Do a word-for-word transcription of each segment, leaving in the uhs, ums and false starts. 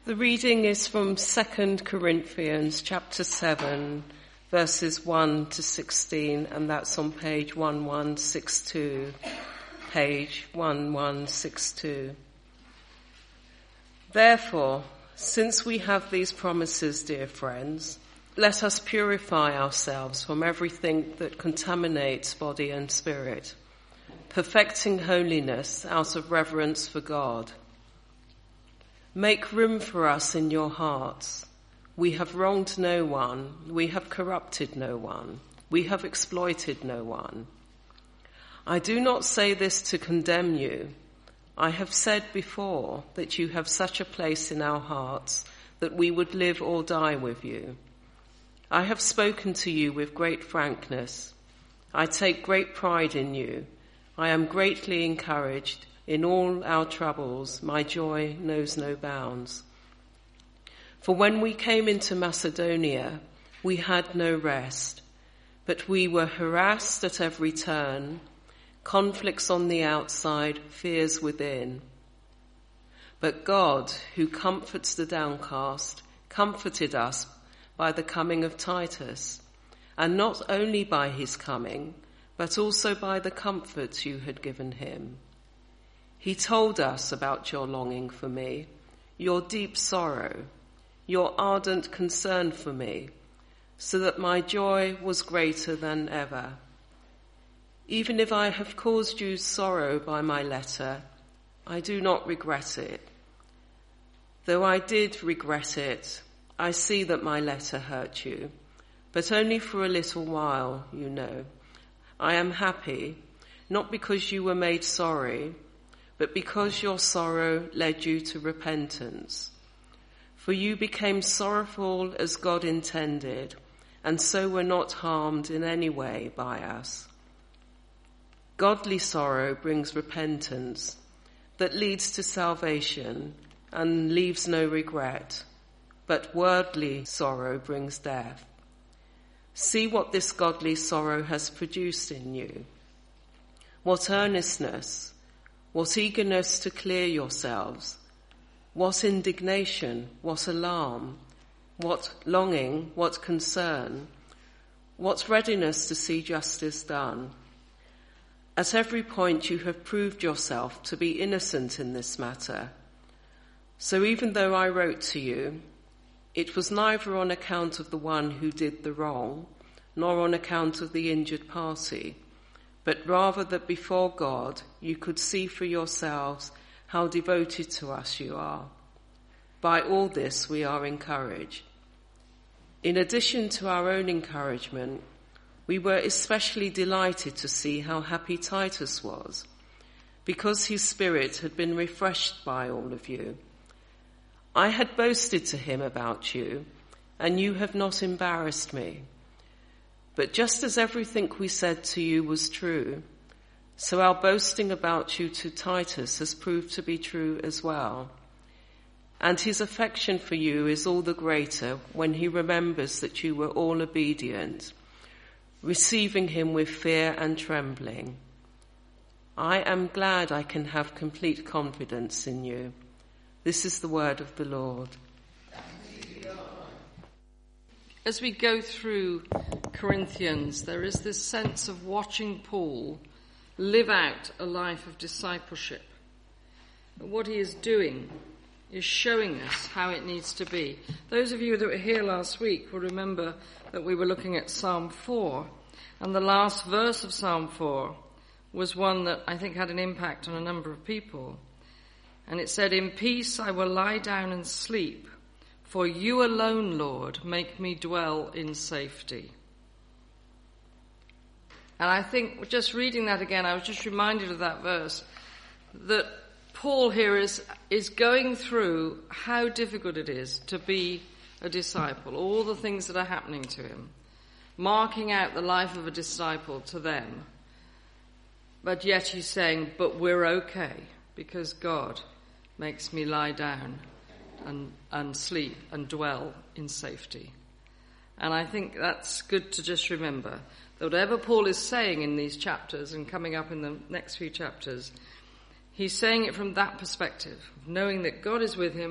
The reading is from Second Corinthians chapter seven, verses one to sixteen, and that's on page eleven sixty-two, page eleven sixty-two. Therefore, since we have these promises, dear friends, let us purify ourselves from everything that contaminates body and spirit, perfecting holiness out of reverence for God. Make room for us in your hearts. We have wronged no one. We have corrupted no one. We have exploited no one. I do not say this to condemn you. I have said before that you have such a place in our hearts that we would live or die with you. I have spoken to you with great frankness. I take great pride in you. I am greatly encouraged. In all our troubles, my joy knows no bounds. For when we came into Macedonia, we had no rest, but we were harassed at every turn, conflicts on the outside, fears within. But God, who comforts the downcast, comforted us by the coming of Titus, and not only by his coming, but also by the comfort you had given him. He told us about your longing for me, your deep sorrow, your ardent concern for me, so that my joy was greater than ever. Even if I have caused you sorrow by my letter, I do not regret it. Though I did regret it, I see that my letter hurt you, but only for a little while, you know. I am happy, not because you were made sorry, but because your sorrow led you to repentance. For you became sorrowful as God intended, and so were not harmed in any way by us. Godly sorrow brings repentance that leads to salvation and leaves no regret, but worldly sorrow brings death. See what this godly sorrow has produced in you. What earnestness, what eagerness to clear yourselves, what indignation, what alarm, what longing, what concern, what readiness to see justice done. At every point you have proved yourself to be innocent in this matter. So even though I wrote to you, it was neither on account of the one who did the wrong, nor on account of the injured party, but rather that before God you could see for yourselves how devoted to us you are. By all this we are encouraged. In addition to our own encouragement, we were especially delighted to see how happy Titus was, because his spirit had been refreshed by all of you. I had boasted to him about you, and you have not embarrassed me. But just as everything we said to you was true, so our boasting about you to Titus has proved to be true as well. And his affection for you is all the greater when he remembers that you were all obedient, receiving him with fear and trembling. I am glad I can have complete confidence in you. This is the word of the Lord. As we go through Corinthians, there is this sense of watching Paul live out a life of discipleship. What he is doing is showing us how it needs to be. Those of you that were here last week will remember that we were looking at Psalm four, and the last verse of Psalm four was one that I think had an impact on a number of people. And it said, "In peace I will lie down and sleep, for you alone, Lord, make me dwell in safety." And I think just reading that again, I was just reminded of that verse, that Paul here is, is going through how difficult it is to be a disciple, all the things that are happening to him, marking out the life of a disciple to them. But yet he's saying, but we're okay, because God makes me lie down and, and sleep and dwell in safety. And I think that's good to just remember, that whatever Paul is saying in these chapters and coming up in the next few chapters, he's saying it from that perspective, knowing that God is with him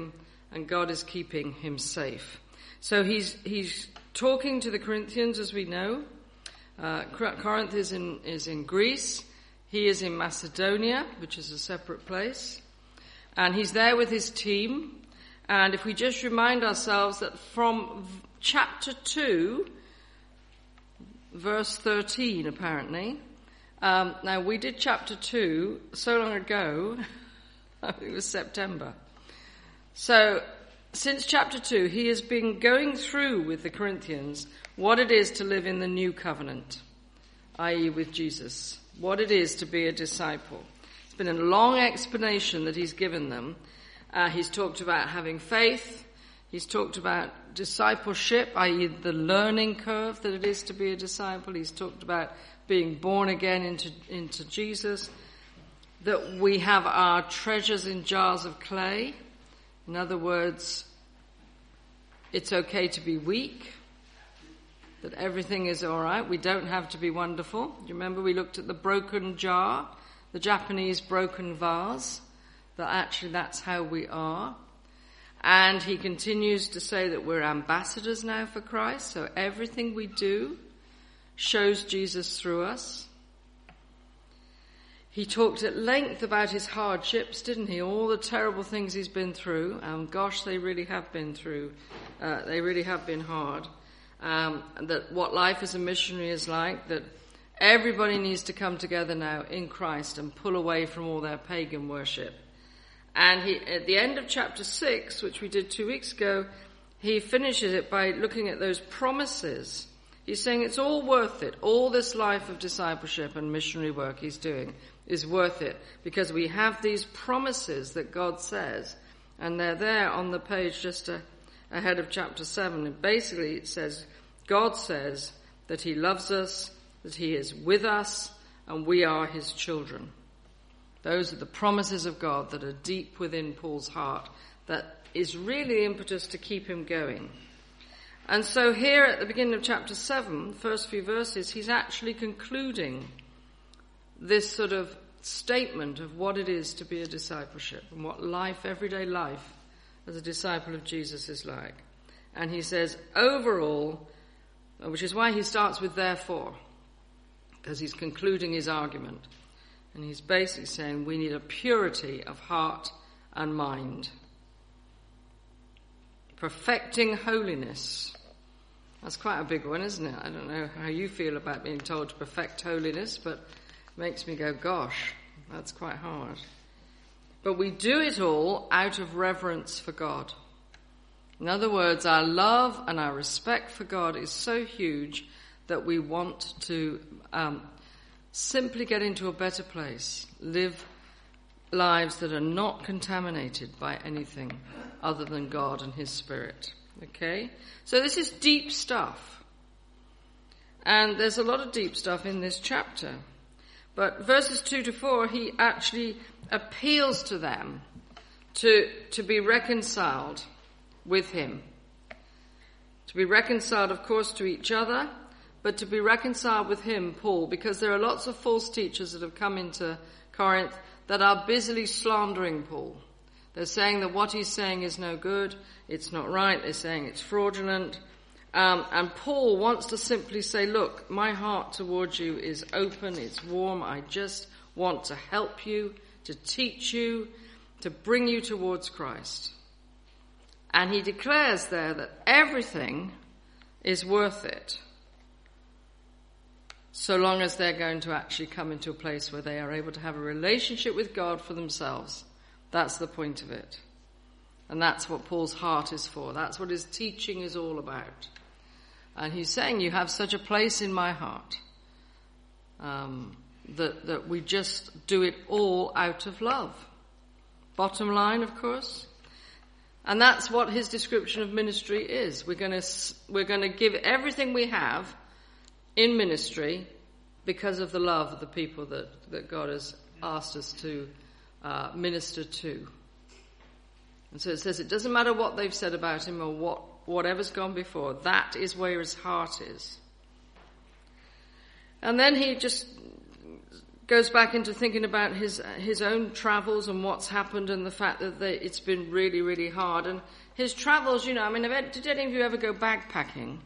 and God is keeping him safe. So he's he's talking to the Corinthians, as we know. Uh, Corinth is in, is in Greece. He is in Macedonia, which is a separate place. And he's there with his team. And if we just remind ourselves that from chapter two, verse thirteen, apparently. Um, now, we did chapter two so long ago, I think it was September. So, since chapter two, he has been going through with the Corinthians what it is to live in the new covenant, that is with Jesus, what it is to be a disciple. It's been a long explanation that he's given them. Uh, he's talked about having faith. He's talked about discipleship, that is the learning curve that it is to be a disciple. He's talked about being born again into, into Jesus, that we have our treasures in jars of clay. In other words, it's okay to be weak, that everything is all right. We don't have to be wonderful. Do you remember we looked at the broken jar, the Japanese broken vase, that actually that's how we are. And he continues to say that we're ambassadors now for Christ, so everything we do shows Jesus through us. He talked at length about his hardships, didn't he? All the terrible things he's been through. Um, gosh, they really have been through. Uh, they really have been hard. Um, that what life as a missionary is like, that everybody needs to come together now in Christ and pull away from all their pagan worship. And he, at the end of chapter six, which we did two weeks ago, he finishes it by looking at those promises. He's saying it's all worth it. All this life of discipleship and missionary work he's doing is worth it because we have these promises that God says, and they're there on the page just a, ahead of chapter seven. And basically it says, God says that he loves us, that he is with us, and we are his children. Those are the promises of God that are deep within Paul's heart, that is really the impetus to keep him going. And so here at the beginning of chapter seven, first few verses, he's actually concluding this sort of statement of what it is to be a discipleship and what life, everyday life as a disciple of Jesus is like. And he says, overall, which is why he starts with therefore, because he's concluding his argument. And he's basically saying we need a purity of heart and mind. Perfecting holiness. That's quite a big one, isn't it? I don't know how you feel about being told to perfect holiness, but it makes me go, gosh, that's quite hard. But we do it all out of reverence for God. In other words, our love and our respect for God is so huge that we want to um, simply get into a better place, live lives that are not contaminated by anything other than God and his Spirit. Okay? So this is deep stuff. And there's a lot of deep stuff in this chapter. But verses two to four, he actually appeals to them to, to be reconciled with him. To be reconciled, of course, to each other, but to be reconciled with him, Paul, because there are lots of false teachers that have come into Corinth that are busily slandering Paul. They're saying that what he's saying is no good, it's not right, they're saying it's fraudulent. Um, and Paul wants to simply say, look, my heart towards you is open, it's warm, I just want to help you, to teach you, to bring you towards Christ. And he declares there that everything is worth it, so long as they're going to actually come into a place where they are able to have a relationship with God for themselves. That's the point of it. And that's what Paul's heart is for. That's what his teaching is all about. And he's saying, you have such a place in my heart, um, that, that we just do it all out of love. Bottom line, of course. And that's what his description of ministry is. We're going to, we're going to give everything we have in ministry because of the love of the people that, that God has asked us to uh, minister to. And so it says it doesn't matter what they've said about him or what whatever's gone before. That is where his heart is. And then he just goes back into thinking about his his own travels and what's happened and the fact that they, it's been really, really hard. And his travels, you know, I mean, did any of you ever go backpacking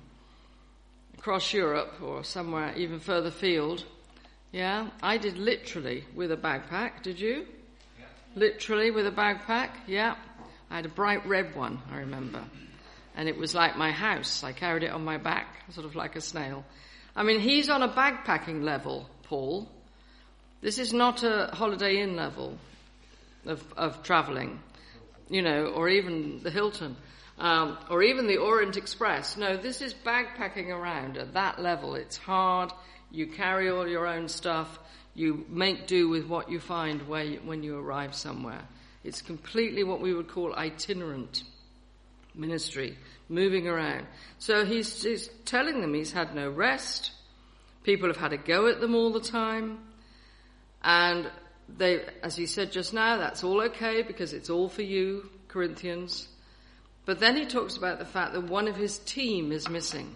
across Europe or somewhere even further field? Yeah, I did literally with a backpack. Did you? Yeah. Literally with a backpack? Yeah. I had a bright red one, I remember. And it was like my house. I carried it on my back, sort of like a snail. I mean, he's on a backpacking level, Paul. This is not a Holiday Inn level of, of travelling, you know, or even the Hilton, um, or even the Orient Express. No, this is backpacking around at that level. It's hard. You carry all your own stuff. You make do with what you find where you, when you arrive somewhere. It's completely what we would call itinerant ministry, moving around. So he's, he's telling them he's had no rest. People have had a go at them all the time. And they, as he said just now, that's all okay because it's all for you, Corinthians. But then he talks about the fact that one of his team is missing.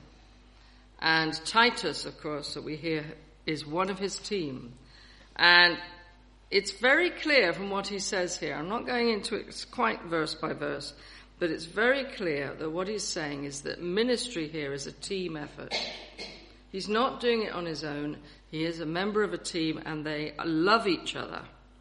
And Titus, of course, that we hear is one of his team. And it's very clear from what he says here. I'm not going into it quite verse by verse, but it's very clear that what he's saying is that ministry here is a team effort. He's not doing it on his own. He is a member of a team and they love each other.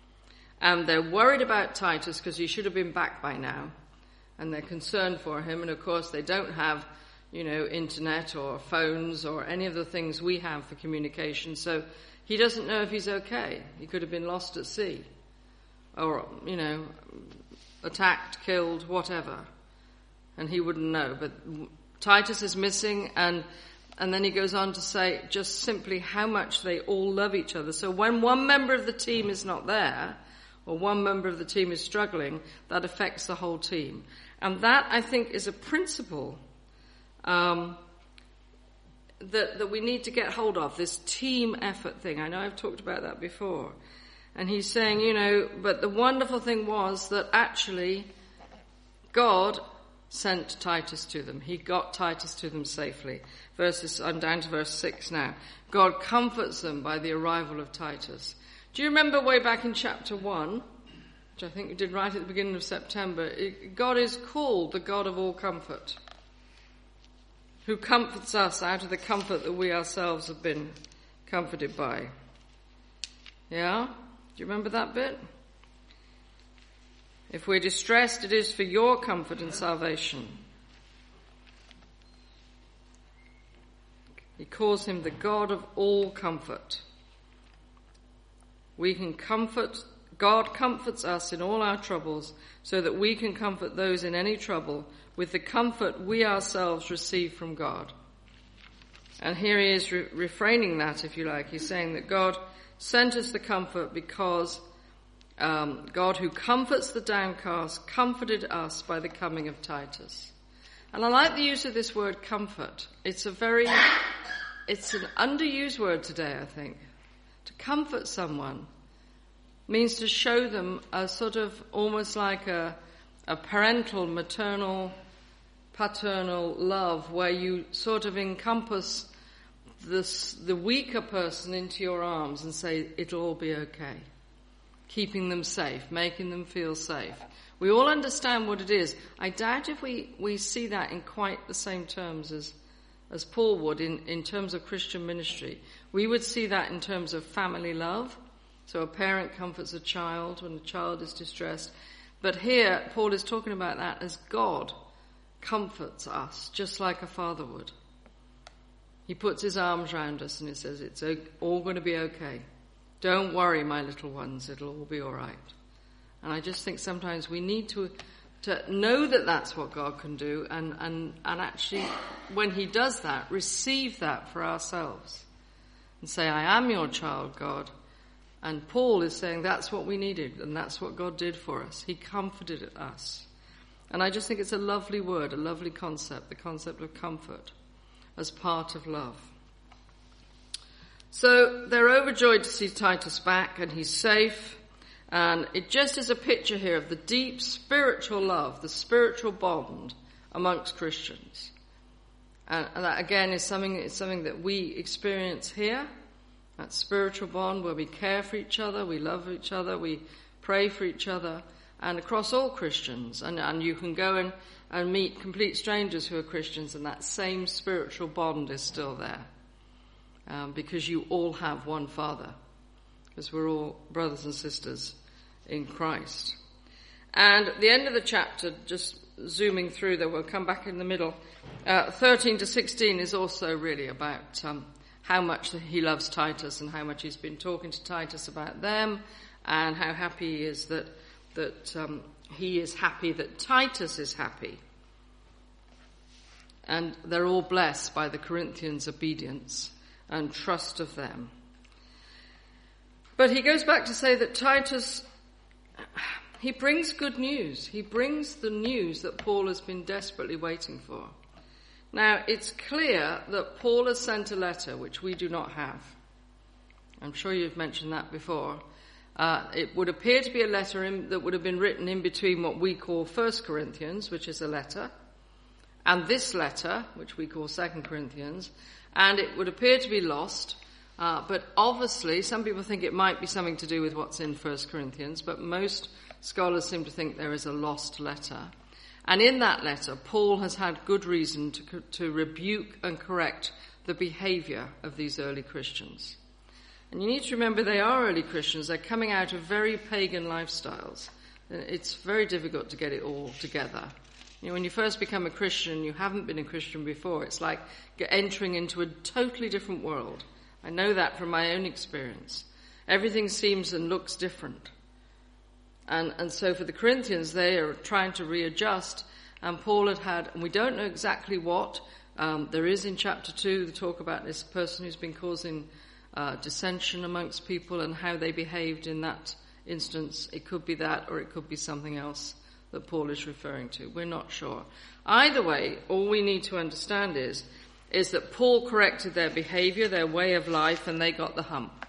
And they're worried about Titus because he should have been back by now. And they're concerned for him. And of course they don't have, you know, internet or phones or any of the things we have for communication. So he doesn't know if he's okay. He could have been lost at sea. Or, you know, attacked, killed, whatever. And he wouldn't know. But Titus is missing and And then he goes on to say just simply how much they all love each other. So when one member of the team is not there, or one member of the team is struggling, that affects the whole team. And that, I think, is a principle um, that, that we need to get hold of, this team effort thing. I know I've talked about that before. And he's saying, you know, but the wonderful thing was that actually God sent Titus to them. He got Titus to them safely. Verses, I'm down to verse six now. God comforts them by the arrival of Titus. Do you remember way back in chapter one, which I think we did right at the beginning of September, it, God is called the God of all comfort, who comforts us out of the comfort that we ourselves have been comforted by. Yeah? Do you remember that bit? If we're distressed, it is for your comfort and salvation. He calls him the God of all comfort. We can comfort, God comforts us in all our troubles so that we can comfort those in any trouble with the comfort we ourselves receive from God. And here he is re- refraining that, if you like. He's saying that God sent us the comfort because Um, God who comforts the downcast comforted us by the coming of Titus. And I like the use of this word comfort. It's a very, it's an underused word today, I think. To comfort someone means to show them a sort of almost like a, a parental, maternal, paternal love where you sort of encompass this, the weaker person into your arms and say, it'll all be okay. Keeping them safe, making them feel safe. We all understand what it is. I doubt if we, we see that in quite the same terms as, as Paul would in, in terms of Christian ministry. We would see that in terms of family love. So a parent comforts a child when a child is distressed. But here, Paul is talking about that as God comforts us, just like a father would. He puts his arms around us and he says, it's all going to be okay. Don't worry, my little ones, it'll all be all right. And I just think sometimes we need to to know that that's what God can do and, and, and actually, when he does that, receive that for ourselves. And say, I am your child, God. And Paul is saying that's what we needed and that's what God did for us. He comforted us. And I just think it's a lovely word, a lovely concept, the concept of comfort as part of love. So they're overjoyed to see Titus back and he's safe. And it just is a picture here of the deep spiritual love, the spiritual bond amongst Christians. And, and that again is something, is something that we experience here. that spiritual bond where we care for each other, we love each other, we pray for each other, and across all Christians. And, and you can go and, and meet complete strangers who are Christians, and that same spiritual bond is still there. Um, because you all have one Father. Because we're all brothers and sisters in Christ. And at the end of the chapter, just zooming through there, we'll come back in the middle. Uh, thirteen to sixteen is also really about um, how much he loves Titus and how much he's been talking to Titus about them, and how happy he is that that um, he is happy that Titus is happy. And they're all blessed by the Corinthians' obedience and trust of them. But he goes back to say that Titus, he brings good news. He brings the news that Paul has been desperately waiting for. Now, it's clear that Paul has sent a letter which we do not have. I'm sure you've mentioned that before. Uh, it would appear to be a letter in, that would have been written in between what we call First Corinthians, which is a letter, and this letter, which we call Second Corinthians, and it would appear to be lost, uh, but obviously some people think it might be something to do with what's in First Corinthians, but most scholars seem to think there is a lost letter. And in that letter, Paul has had good reason to, to rebuke and correct the behavior of these early Christians. And you need to remember they are early Christians. They're coming out of very pagan lifestyles. It's very difficult to get it all together. You know, when you first become a Christian, you haven't been a Christian before. It's like entering into a totally different world. I know that from my own experience. Everything seems and looks different. And, and so for the Corinthians, they are trying to readjust. And Paul had had, and we don't know exactly what, um, there is in chapter two the talk about this person who's been causing uh, dissension amongst people and how they behaved in that instance. It could be that, or it could be something else that Paul is referring to. We're not sure. Either way, all we need to understand is, is that Paul corrected their behavior, their way of life, and they got the hump.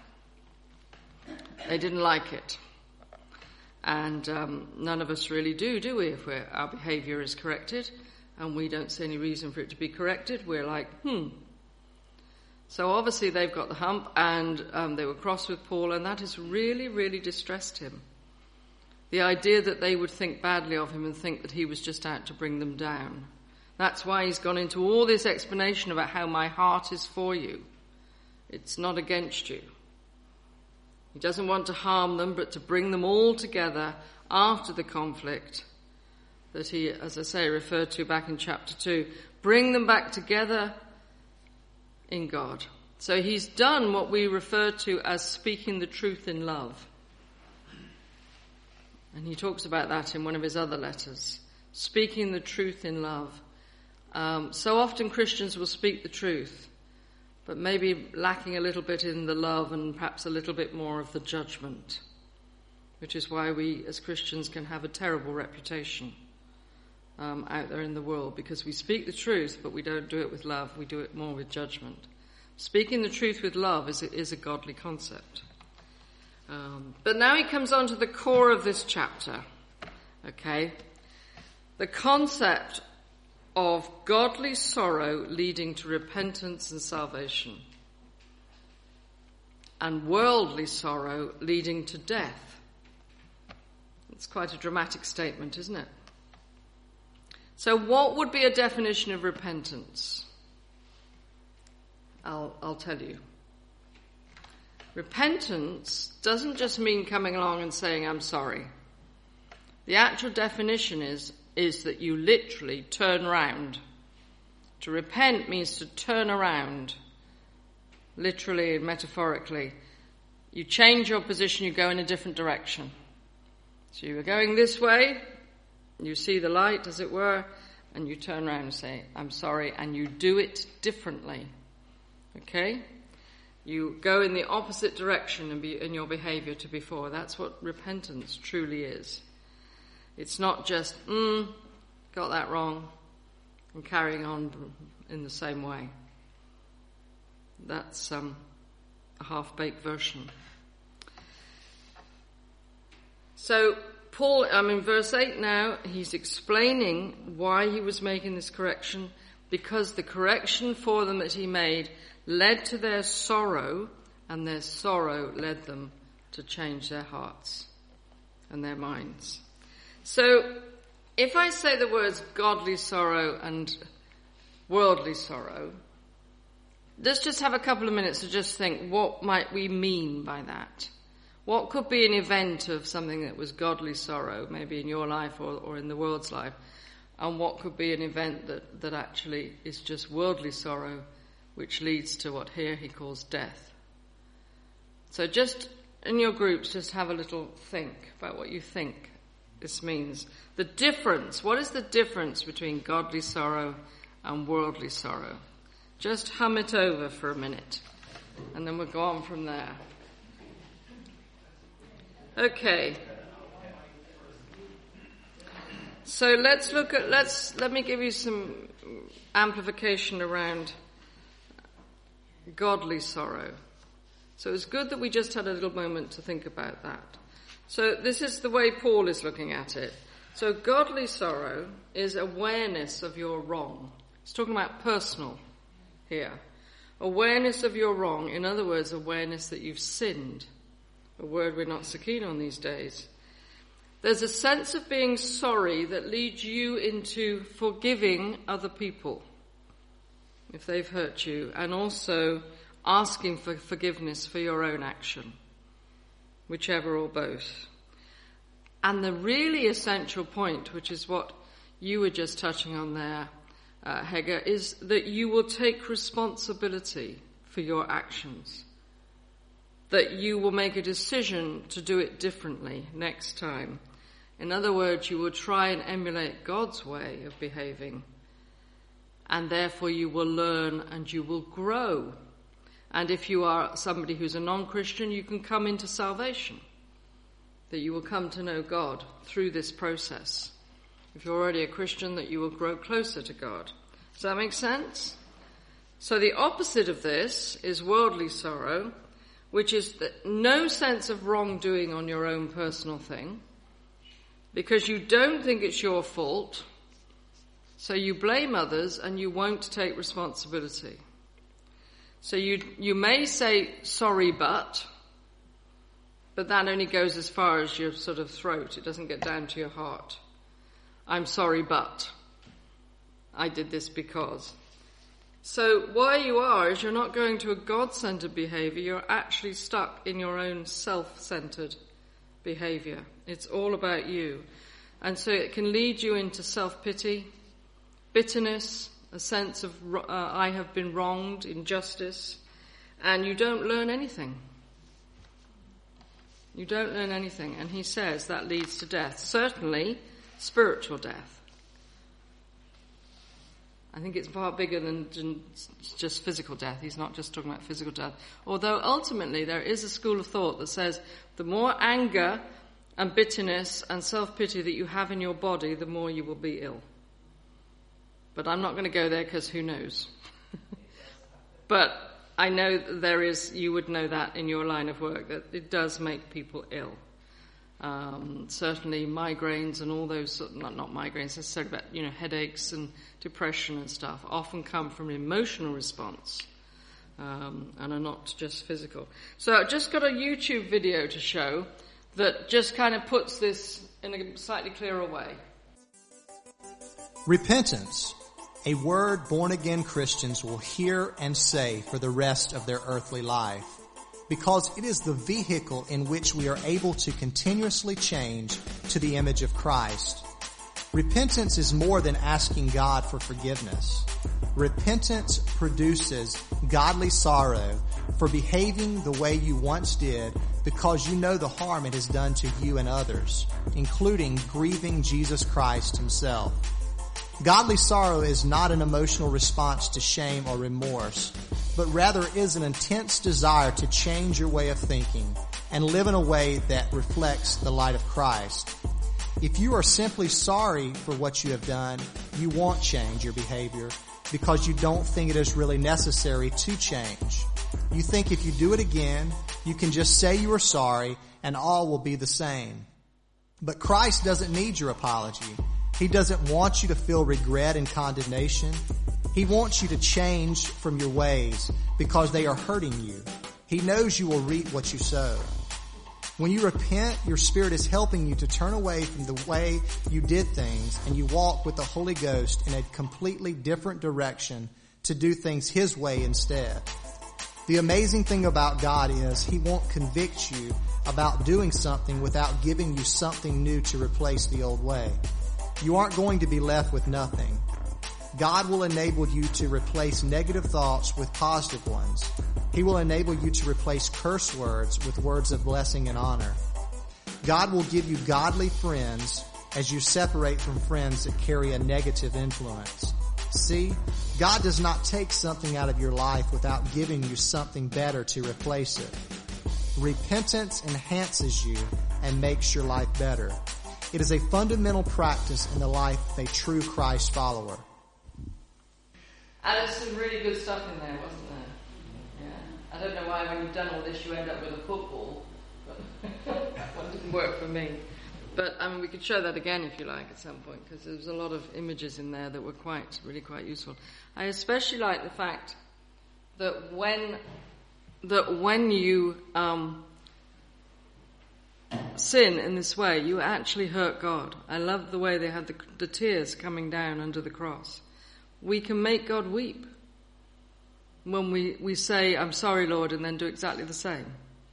They didn't like it. And um, none of us really do, do we? If we're, our behavior is corrected and we don't see any reason for it to be corrected, we're like, hmm. So obviously they've got the hump, and um, they were cross with Paul, and that has really, really distressed him. The idea that they would think badly of him and think that he was just out to bring them down. That's why he's gone into all this explanation about how my heart is for you. It's not against you. He doesn't want to harm them, but to bring them all together after the conflict that he, as I say, referred to back in chapter two. Bring them back together in God. So he's done what we refer to as speaking the truth in love. And he talks about that in one of his other letters. Speaking the truth in love. Um, so often Christians will speak the truth, but maybe lacking a little bit in the love and perhaps a little bit more of the judgment, which is why we as Christians can have a terrible reputation um, out there in the world, because we speak the truth, but we don't do it with love. We do it more with judgment. Speaking the truth with love is a, is a godly concept. Um, but now he comes on to the core of this chapter, okay? The concept of godly sorrow leading to repentance and salvation, and worldly sorrow leading to death. It's quite a dramatic statement, isn't it? So what would be a definition of repentance? I'll, I'll tell you. Repentance doesn't just mean coming along and saying, I'm sorry. The actual definition is, is that you literally turn round. To repent means to turn around, literally and metaphorically. You change your position, you go in a different direction. So you are going this way, you see the light, as it were, and you turn around and say, I'm sorry, and you do it differently. Okay? You go in the opposite direction in, be, in your behavior to before. That's what repentance truly is. It's not just, mm, got that wrong, and carrying on in the same way. That's um, a half-baked version. So Paul, I'm in verse eight now, he's explaining why he was making this correction, because the correction for them that he made led to their sorrow and their sorrow led them to change their hearts and their minds. So, if I say the words godly sorrow and worldly sorrow, let's just have a couple of minutes to just think, what might we mean by that? What could be an event of something that was godly sorrow, maybe in your life or, or in the world's life, and what could be an event that, that actually is just worldly sorrow, which leads to what here he calls death. So just in your groups, just have a little think about what you think this means. The difference, what is the difference between godly sorrow and worldly sorrow? Just hum it over for a minute, and then we'll go on from there. Okay. So let's look at, let's, let me give you some amplification around godly sorrow. So it's good that we just had a little moment to think about that. So this is the way Paul is looking at it. So godly sorrow is awareness of your wrong. He's talking about personal here. Awareness of your wrong. In other words, awareness that you've sinned. A word we're not so keen on these days. There's a sense of being sorry that leads you into forgiving other people if they've hurt you, and also asking for forgiveness for your own action, whichever or both. And the really essential point, which is what you were just touching on there, uh, Hege, is that you will take responsibility for your actions. That you will make a decision to do it differently next time. In other words, you will try and emulate God's way of behaving. And therefore you will learn and you will grow. And if you are somebody who's a non-Christian, you can come into salvation. That you will come to know God through this process. If you're already a Christian, that you will grow closer to God. Does that make sense? So the opposite of this is worldly sorrow, which is that no sense of wrongdoing on your own personal thing, because you don't think it's your fault, so you blame others and you won't take responsibility. So you you may say, sorry, but, but that only goes as far as your sort of throat. It doesn't get down to your heart. I'm sorry, but I did this because. So why you are is you're not going to a God-centered behavior. You're actually stuck in your own self-centered behavior. It's all about you. And so it can lead you into self-pity, bitterness, a sense of uh, I have been wronged, injustice, and you don't learn anything. You don't learn anything. And he says that leads to death. Certainly spiritual death. I think it's far bigger than just physical death. He's not just talking about physical death. Although ultimately there is a school of thought that says the more anger and bitterness and self-pity that you have in your body, the more you will be ill. But I'm not going to go there because who knows. But I know that there is, you would know that in your line of work, that it does make people ill. Um, certainly migraines and all those, not, not migraines necessarily, but, you know, headaches and depression and stuff often come from an emotional response um, and are not just physical. So I've just got a YouTube video to show that just kind of puts this in a slightly clearer way. Repentance, a word born-again Christians will hear and say for the rest of their earthly life, because it is the vehicle in which we are able to continuously change to the image of Christ. Repentance is more than asking God for forgiveness. Repentance produces godly sorrow for behaving the way you once did because you know the harm it has done to you and others, including grieving Jesus Christ himself. Godly sorrow is not an emotional response to shame or remorse, but rather is an intense desire to change your way of thinking and live in a way that reflects the light of Christ. If you are simply sorry for what you have done, you won't change your behavior because you don't think it is really necessary to change. You think if you do it again, you can just say you are sorry and all will be the same. But Christ doesn't need your apology. He doesn't want you to feel regret and condemnation. He wants you to change from your ways because they are hurting you. He knows you will reap what you sow. When you repent, your Spirit is helping you to turn away from the way you did things, and you walk with the Holy Ghost in a completely different direction to do things His way instead. The amazing thing about God is He won't convict you about doing something without giving you something new to replace the old way. You aren't going to be left with nothing. God will enable you to replace negative thoughts with positive ones. He will enable you to replace curse words with words of blessing and honor. God will give you godly friends as you separate from friends that carry a negative influence. See, God does not take something out of your life without giving you something better to replace it. Repentance enhances you and makes your life better. It is a fundamental practice in the life of a true Christ follower. And there's some really good stuff in there, wasn't there? Yeah. I don't know why when you've done all this you end up with a football, but that one didn't work for me. But I mean, we could show that again if you like at some point, because there's a lot of images in there that were quite, really quite useful. I especially like the fact that when that when you um, sin in this way, you actually hurt God. I love the way they had the, the tears coming down under the cross. We can make God weep when we, we say, I'm sorry, Lord, and then do exactly the same.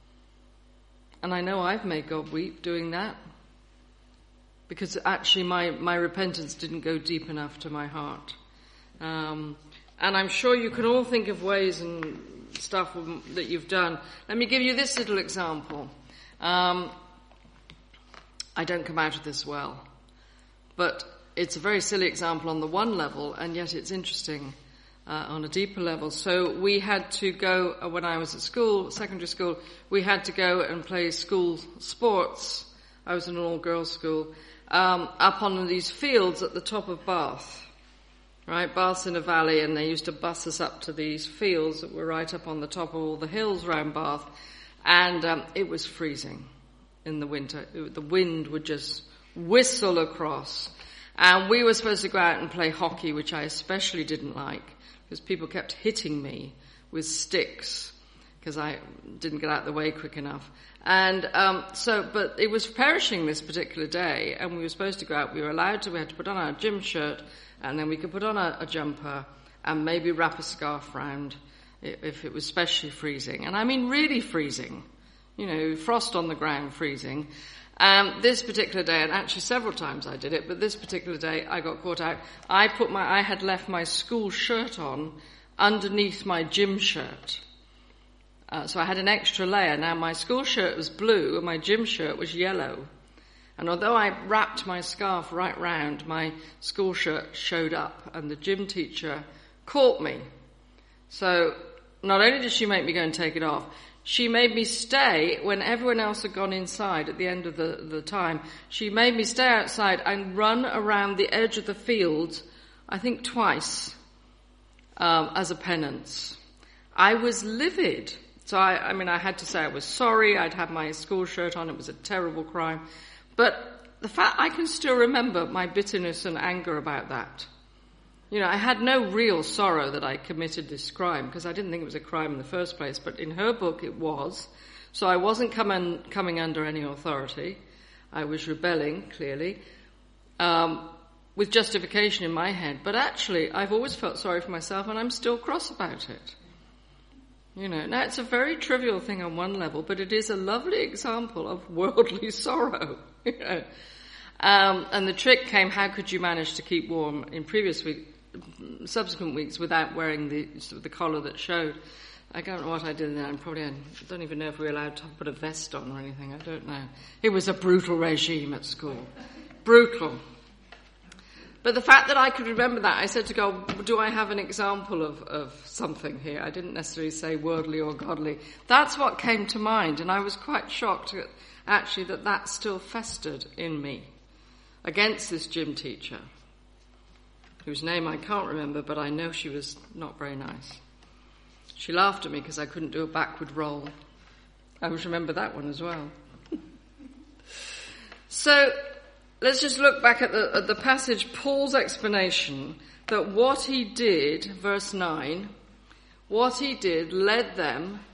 And I know I've made God weep doing that, because actually my, my repentance didn't go deep enough to my heart. Um, and I'm sure you can all think of ways and stuff that you've done. Let me give you this little example. Um, I don't come out of this well, but it's a very silly example on the one level, and yet it's interesting uh, on a deeper level. So we had to go, uh, when I was at school, secondary school, we had to go and play school sports. I was in an all-girls school, um, up on these fields at the top of Bath. Right, Bath's in a valley, and they used to bus us up to these fields that were right up on the top of all the hills around Bath, and um, it was freezing in the winter. It, the wind would just whistle across. And we were supposed to go out and play hockey, which I especially didn't like, because people kept hitting me with sticks, because I didn't get out of the way quick enough. And um, so, but it was perishing this particular day, and we were supposed to go out. We were allowed to, we had to put on our gym shirt, and then we could put on a, a jumper, and maybe wrap a scarf round if it was especially freezing. And I mean really freezing, you know, frost on the ground freezing. Um, this particular day, and actually several times I did it, but this particular day I got caught out. I put my, I had left my school shirt on underneath my gym shirt. Uh, so I had an extra layer. Now my school shirt was blue and my gym shirt was yellow. And although I wrapped my scarf right round, my school shirt showed up, and the gym teacher caught me. So not only did she make me go and take it off, she made me stay when everyone else had gone inside at the end of the, the time. She made me stay outside and run around the edge of the field, I think twice, um, as a penance. I was livid. So I, I mean, I had to say I was sorry. I'd had my school shirt on. It was a terrible crime. But the fact, I can still remember my bitterness and anger about that. You know, I had no real sorrow that I committed this crime, because I didn't think it was a crime in the first place, but in her book it was. So I wasn't coming, coming under any authority. I was rebelling, clearly, um, with justification in my head. But actually, I've always felt sorry for myself, and I'm still cross about it. You know, now it's a very trivial thing on one level, but it is a lovely example of worldly sorrow. You know. Um, and the trick came, how could you manage to keep warm in previous week, subsequent weeks without wearing the the collar that showed? I don't know what I did then. I'm probably, I don't even know if we were allowed to put a vest on or anything. I don't know. It was a brutal regime at school. Brutal. But the fact that I could remember that, I said to God, do I have an example of, of something here? I didn't necessarily say worldly or godly. That's what came to mind, and I was quite shocked at, actually that that still festered in me against this gym teacher, whose name I can't remember, but I know she was not very nice. She laughed at me because I couldn't do a backward roll. I always remember that one as well. So let's just look back at the, at the passage, Paul's explanation that what he did, verse nine, what he did led them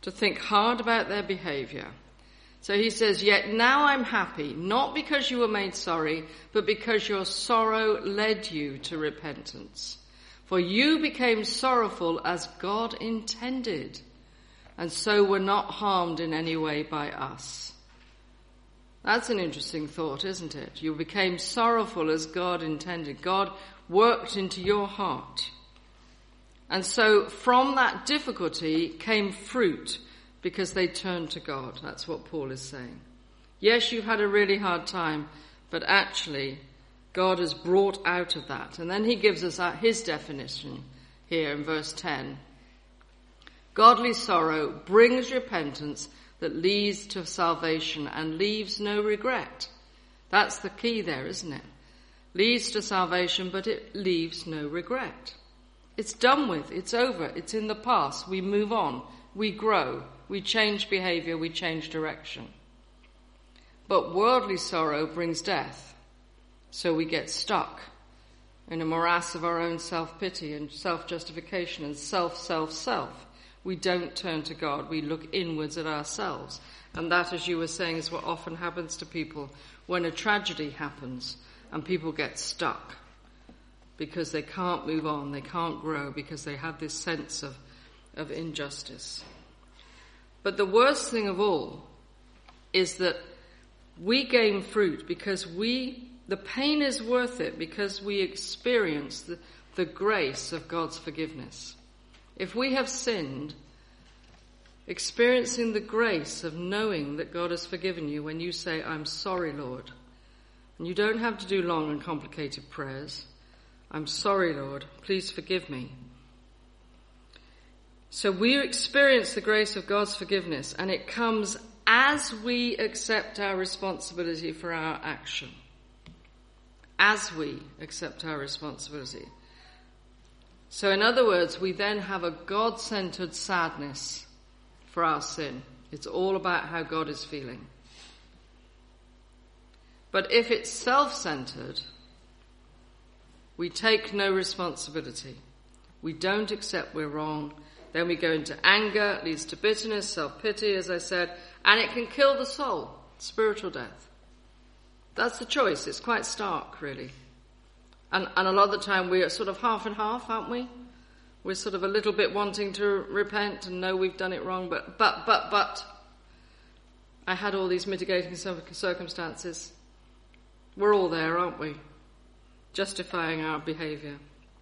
to think hard about their behavior. So he says, yet now I'm happy, not because you were made sorry, but because your sorrow led you to repentance. For you became sorrowful as God intended, and so were not harmed in any way by us. That's an interesting thought, isn't it? You became sorrowful as God intended. God worked into your heart. And so from that difficulty came fruit, because they turned to God. That's what Paul is saying. Yes, you had a really hard time, but actually God has brought out of that. And then he gives us his definition here in verse ten. Godly sorrow brings repentance that leads to salvation and leaves no regret. That's the key there, isn't it? Leads to salvation, but it leaves no regret. It's done with. It's over. It's in the past. We move on. We grow. We change behavior, we change direction. But worldly sorrow brings death. So we get stuck in a morass of our own self-pity and self-justification and self, self, self. We don't turn to God. We look inwards at ourselves. And that, as you were saying, is what often happens to people when a tragedy happens and people get stuck because they can't move on, they can't grow, because they have this sense of, of injustice. But the worst thing of all is that we gain fruit because we, the pain is worth it because we experience the, the grace of God's forgiveness. If we have sinned, experiencing the grace of knowing that God has forgiven you when you say, I'm sorry, Lord. And you don't have to do long and complicated prayers. I'm sorry, Lord, please forgive me. So we experience the grace of God's forgiveness, and it comes as we accept our responsibility for our action. As we accept our responsibility. So in other words, we then have a God-centered sadness for our sin. It's all about how God is feeling. But if it's self-centered, we take no responsibility. We don't accept we're wrong. Then we go into anger, it leads to bitterness, self-pity, as I said, and it can kill the soul, spiritual death. That's the choice. It's quite stark, really. And, and a lot of the time we're sort of half and half, aren't we? We're sort of a little bit wanting to repent and know we've done it wrong, but, but, but, but, I had all these mitigating circumstances. We're all there, aren't we? Justifying our behaviour.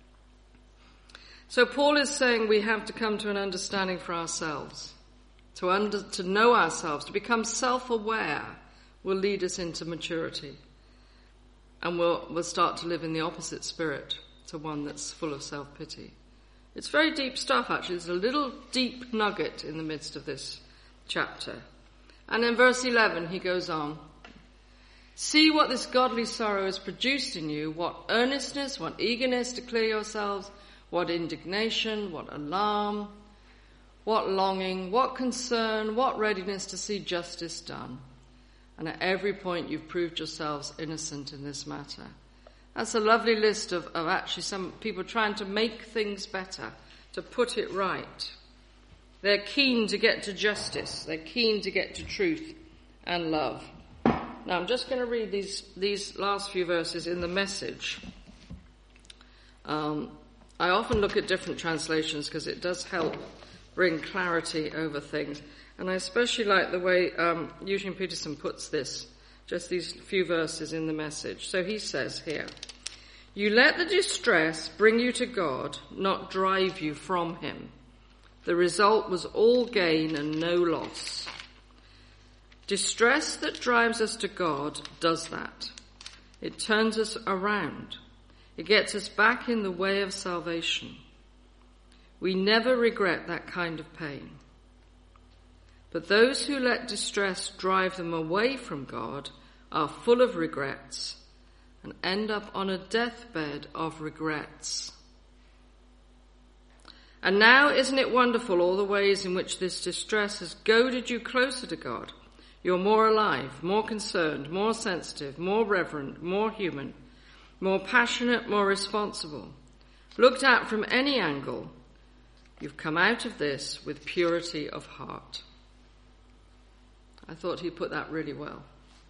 So Paul is saying we have to come to an understanding for ourselves. To, under, to know ourselves, to become self-aware will lead us into maturity. And we'll, we'll start to live in the opposite spirit to one that's full of self-pity. It's very deep stuff, actually. There's a little deep nugget in the midst of this chapter. And in verse eleven, he goes on. See what this godly sorrow has produced in you, what earnestness, what eagerness to clear yourselves, what indignation, what alarm, what longing, what concern, what readiness to see justice done. And at every point you've proved yourselves innocent in this matter. That's a lovely list of, of actually some people trying to make things better, to put it right. They're keen to get to justice. They're keen to get to truth and love. Now I'm just going to read these, these last few verses in the Message. Um, I often look at different translations because it does help bring clarity over things. And I especially like the way um, Eugene Peterson puts this, just these few verses in the Message. So he says here, you let the distress bring you to God, not drive you from him. The result was all gain and no loss. Distress that drives us to God does that. It turns us around. It gets us back in the way of salvation. We never regret that kind of pain. But those who let distress drive them away from God are full of regrets and end up on a deathbed of regrets. And now, isn't it wonderful all the ways in which this distress has goaded you closer to God? You're more alive, more concerned, more sensitive, more reverent, more human, more passionate, more responsible. Looked at from any angle, You've come out of this with purity of heart. I thought he put that really well.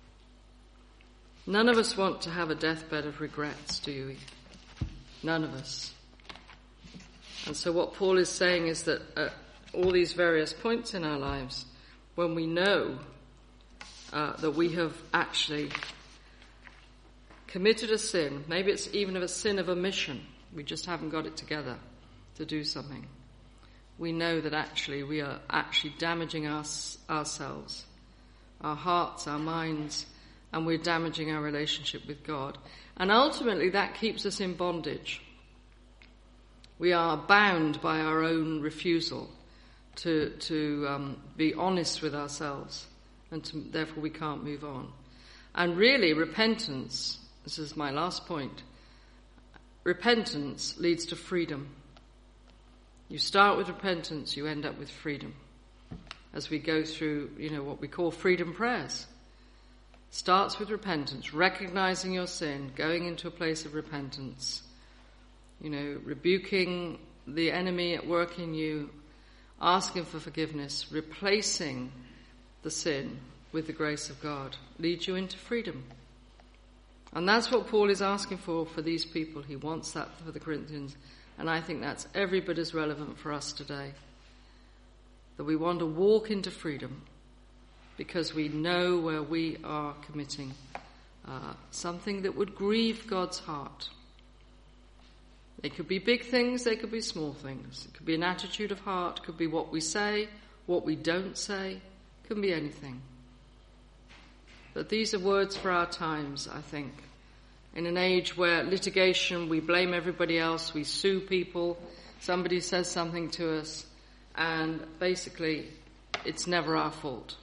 None of us want to have a deathbed of regrets, do we? None of us. And so what Paul is saying is that at all these various points in our lives, when we know uh, that we have actually committed a sin, maybe it's even a sin of omission, we just haven't got it together to do something, we know that actually we are actually damaging us, ourselves, our hearts, our minds, and we're damaging our relationship with God. And ultimately that keeps us in bondage. We are bound by our own refusal to to um, be honest with ourselves, and to, therefore we can't move on. And really, repentance, this is my last point, repentance leads to freedom. You start with repentance, you end up with freedom. As we go through, you know, what we call freedom prayers. Starts with repentance, recognizing your sin, going into a place of repentance, you know, rebuking the enemy at work in you, asking for forgiveness, replacing the sin with the grace of God, leads you into freedom. And that's what Paul is asking for for these people. He wants that for the Corinthians. And I think that's every bit as relevant for us today. That we want to walk into freedom because we know where we are committing uh, something that would grieve God's heart. They could be big things, they could be small things. It could be an attitude of heart, it could be what we say, what we don't say, it can be anything. But these are words for our times, I think. In an age where litigation, we blame everybody else, we sue people, somebody says something to us, and basically it's never our fault.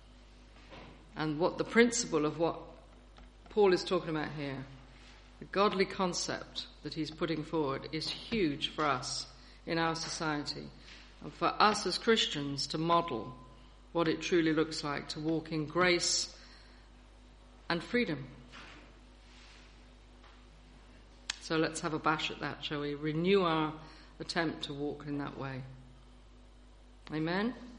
And what the principle of what Paul is talking about here, the godly concept that he's putting forward, is huge for us in our society. And for us as Christians to model what it truly looks like to walk in grace and freedom. So let's have a bash at that, shall we? Renew our attempt to walk in that way. Amen?